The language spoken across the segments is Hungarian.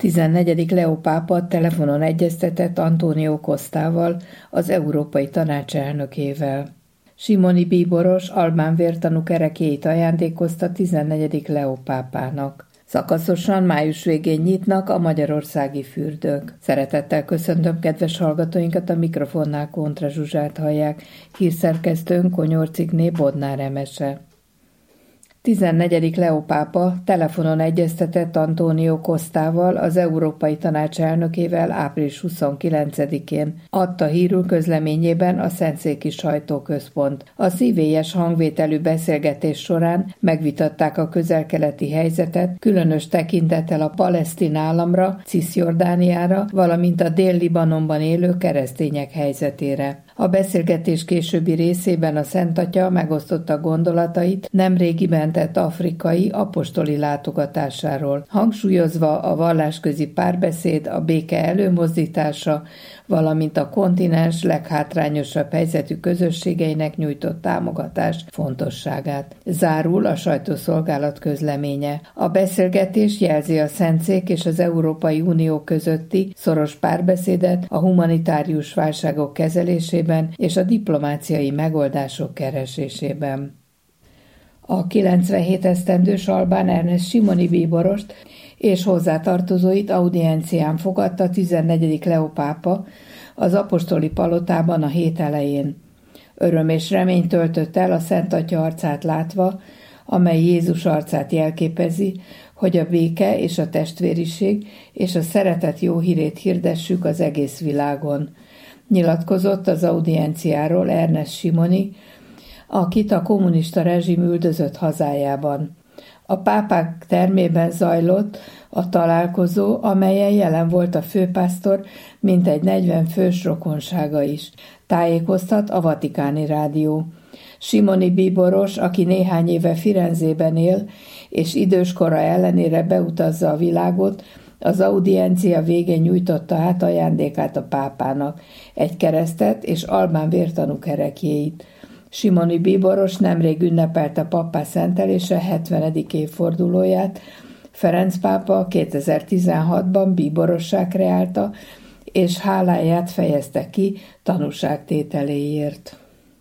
14. Leó pápa telefonon egyeztetett António Costával, az Európai Tanács elnökével. Simoni bíboros albán vértanúk ereklyéit ajándékozta 14. Leó pápának. Szakaszosan május végén nyitnak a magyarországi fürdők. Szeretettel köszöntöm kedves hallgatóinkat, a mikrofonnál Kontra Zsuzsát hallják, hírszerkesztőnk Konyorcikné Bodnár Emese. 14. Leó pápa telefonon egyeztetett António Costával, az Európai Tanács elnökével április 29-én, adta hírül közleményében a Szentszéki Sajtóközpont. A szívélyes hangvételű beszélgetés során megvitatták a közel-keleti helyzetet, különös tekintettel a palesztin államra, Ciszjordániára, valamint a Dél-Libanonban élő keresztények helyzetére. A beszélgetés későbbi részében a Szent Atya megosztotta gondolatait nemrégiben tett afrikai apostoli látogatásáról, hangsúlyozva a vallásközi párbeszéd, a béke előmozdítása, valamint a kontinens leghátrányosabb helyzetű közösségeinek nyújtott támogatás fontosságát. Zárul a sajtószolgálat közleménye. A beszélgetés jelzi a Szentszék és az Európai Unió közötti szoros párbeszédet a humanitárius válságok kezelésében és a diplomáciai megoldások keresésében. A 97 esztendős albán Ernest Simoni bíborost és hozzátartozóit audiencián fogadta 14. Leó pápa az apostoli palotában a hét elején. Öröm és remény töltött el a Szent Atya arcát látva, amely Jézus arcát jelképezi, hogy a béke és a testvériség és a szeretet jó hírét hirdessük az egész világon. Nyilatkozott az audienciáról Ernest Simoni, akit a kommunista rezsim üldözött hazájában. A pápák termében zajlott a találkozó, amelyen jelen volt a főpásztor, mintegy 40 fős rokonsága is. Tájékoztat a Vatikáni Rádió. Simoni bíboros, aki néhány éve Firenzében él, és időskora ellenére beutazza a világot, az audiencia végén nyújtotta át ajándékát a pápának, egy keresztet és albán vértanúk ereklyéit. Simoni bíboros nemrég ünnepelte pappá szentelése 70. évfordulóját, Ferenc pápa 2016-ban bíborossá kreálta, és háláját fejezte ki tanúságtételéért.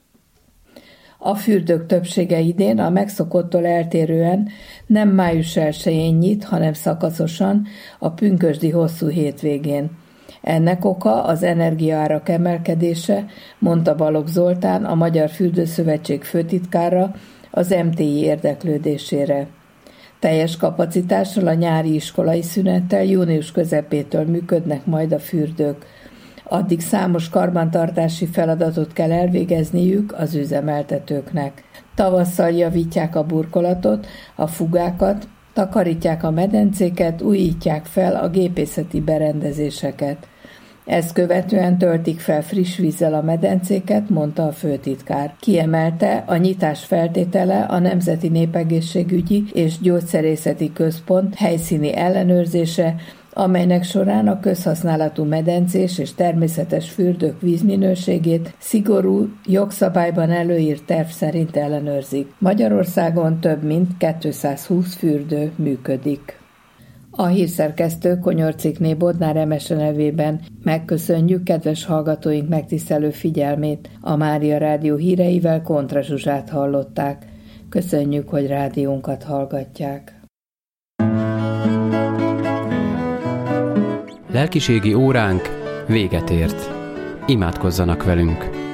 A fürdők többsége idén a megszokottól eltérően nem május 1-én nyit, hanem szakaszosan a pünkösdi hosszú hétvégén. Ennek oka az energiaárak emelkedése, mondta Balogh Zoltán, a Magyar Fürdőszövetség főtitkára az MTI érdeklődésére. Teljes kapacitással a nyári iskolai szünettel június közepétől működnek majd a fürdők. Addig számos karbantartási feladatot kell elvégezniük az üzemeltetőknek. Tavasszal javítják a burkolatot, a fugákat, takarítják a medencéket, újítják fel a gépészeti berendezéseket. Ezt követően töltik fel friss vízzel a medencéket, mondta a főtitkár. Kiemelte, a nyitás feltétele a Nemzeti Népegészségügyi és Gyógyszerészeti Központ helyszíni ellenőrzése, amelynek során a közhasználatú medencés és természetes fürdők vízminőségét szigorú, jogszabályban előírt terv szerint ellenőrzik. Magyarországon több mint 220 fürdő működik. A hírszerkesztő Konyorcikné Bodnár Emese nevében megköszönjük kedves hallgatóink megtisztelő figyelmét. A Mária Rádió híreivel Kontra Zsuzsát hallották. Köszönjük, hogy rádiónkat hallgatják. Lelkiségi óránk véget ért. Imádkozzanak velünk!